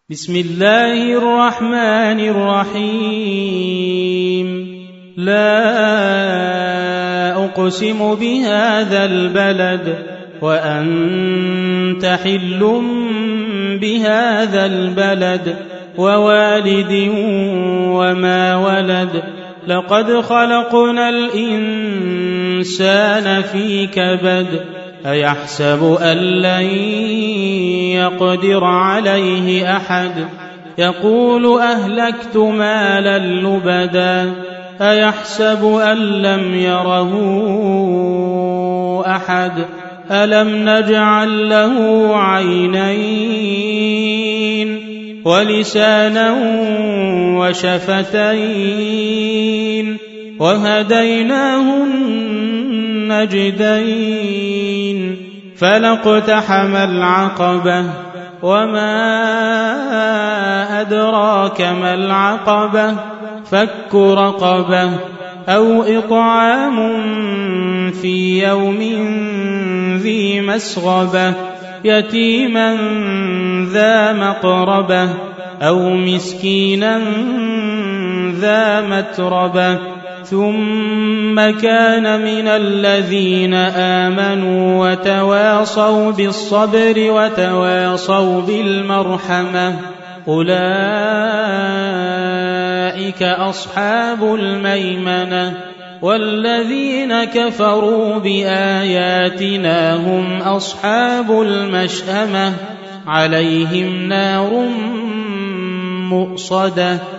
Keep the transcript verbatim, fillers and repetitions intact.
بسم الله الرحمن الرحيم لا أقسم بهذا البلد وأنت حل بهذا البلد ووالد وما ولد لقد خلقنا الإنسان في كبد أيحسب أن لن يقدر عليه أحد يقول أهلكت مالا لبدا أيحسب أن لم يره أحد ألم نجعل له عينين ولسانا وشفتين وهديناه النجدين فلاقتحم العقبة وما أدراك ما العقبة فك رقبة أو إطعام في يوم ذي مسغبة يتيما ذا مقربة أو مسكينا ذا متربة ثم كان من الذين آمنوا وتواصوا بالصبر وتواصوا بالمرحمة أولئك أصحاب الميمنة والذين كفروا بآياتنا هم أصحاب المشأمة عليهم نار مؤصدة